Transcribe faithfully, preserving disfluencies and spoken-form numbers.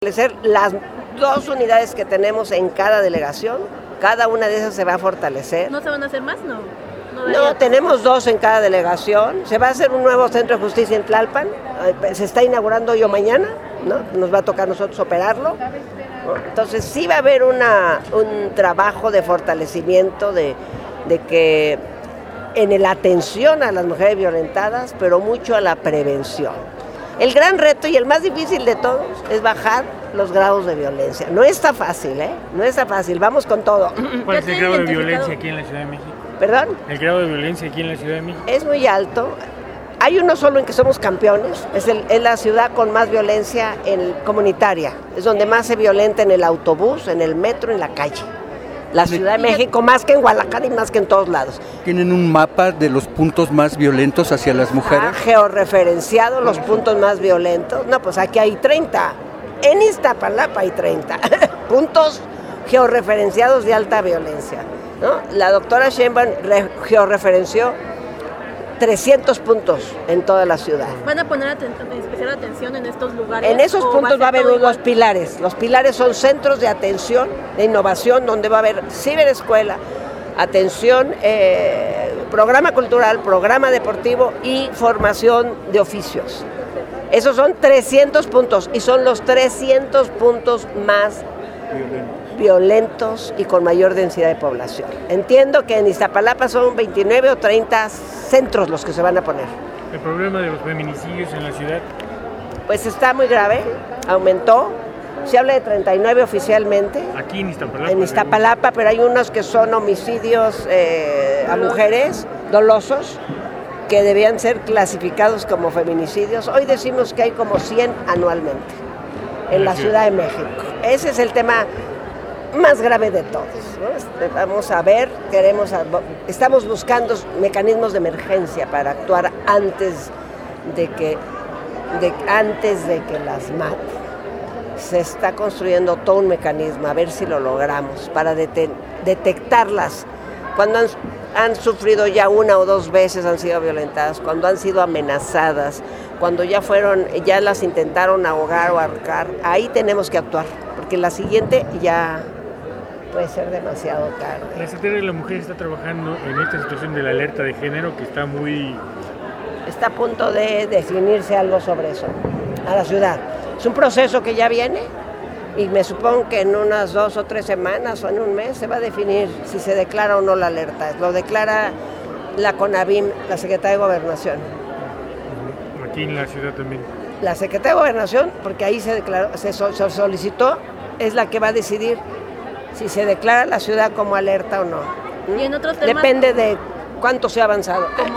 Fortalecer las dos unidades que tenemos en cada delegación, cada una de esas se va a fortalecer. ¿No se van a hacer más? No. No, no tenemos dos en cada delegación. Se va a hacer un nuevo centro de justicia en Tlalpan. Se está inaugurando hoy o mañana, ¿no? Nos va a tocar a nosotros operarlo. Entonces sí va a haber una, un trabajo de fortalecimiento de, de que en la atención a las mujeres violentadas, pero mucho a la prevención. El gran reto y el más difícil de todos es bajar los grados de violencia. No está fácil, ¿eh? No está fácil. Vamos con todo. ¿Cuál es el grado de violencia aquí en la Ciudad de México? ¿Perdón? El grado de violencia aquí en la Ciudad de México. Es muy alto. Hay uno solo en que somos campeones. Es, el, es la ciudad con más violencia en, comunitaria. Es donde más se violenta en el autobús, en el metro, en la calle. La Ciudad de México, más que en Guadalajara y más que en todos lados. ¿Tienen un mapa de los puntos más violentos hacia las mujeres? Ah, georreferenciado los puntos más violentos. No, pues aquí hay treinta. En Iztapalapa hay treinta puntos georreferenciados de alta violencia, ¿no? La doctora Sheinbaum georreferenció trescientos puntos en toda la ciudad. ¿Van a poner aten- especial atención en estos lugares? En esos puntos va a haber unos dos pilares. Los pilares son centros de atención, de innovación, donde va a haber ciberescuela, atención, eh, programa cultural, programa deportivo y formación de oficios. Esos son trescientos puntos y son los trescientos puntos más violentos y con mayor densidad de población. Entiendo que en Iztapalapa son veintinueve o treinta centros los que se van a poner. ¿El problema de los feminicidios en la ciudad? Pues está muy grave, aumentó. Se habla de treinta y nueve oficialmente. Aquí en Iztapalapa. En Iztapalapa, pero hay unos que son homicidios eh, a mujeres, dolosos, que debían ser clasificados como feminicidios. Hoy decimos que hay como cien anualmente en la Ciudad de México. Ese es el tema más grave de todos, ¿no? Vamos a ver, queremos, estamos buscando mecanismos de emergencia para actuar antes de que, de, antes de que las maten. Se está construyendo todo un mecanismo, a ver si lo logramos, para deten- detectarlas cuando han, han sufrido ya una o dos veces, han sido violentadas, cuando han sido amenazadas, cuando ya fueron, ya las intentaron ahogar o ahorcar. Ahí tenemos que actuar, porque la siguiente ya puede ser demasiado tarde. La Secretaría de la Mujer está trabajando en esta situación de la alerta de género que está muy... Está a punto de definirse algo sobre eso, a la ciudad. Es un proceso que ya viene y me supongo que en unas dos o tres semanas o en un mes se va a definir si se declara o no la alerta. Lo declara la CONAVIM, la Secretaría de Gobernación. Aquí en la ciudad también. La Secretaría de Gobernación, porque ahí se declaró, se, so, se solicitó, es la que va a decidir si se declara la ciudad como alerta o no. Y en otros temas, depende de cuánto se ha avanzado.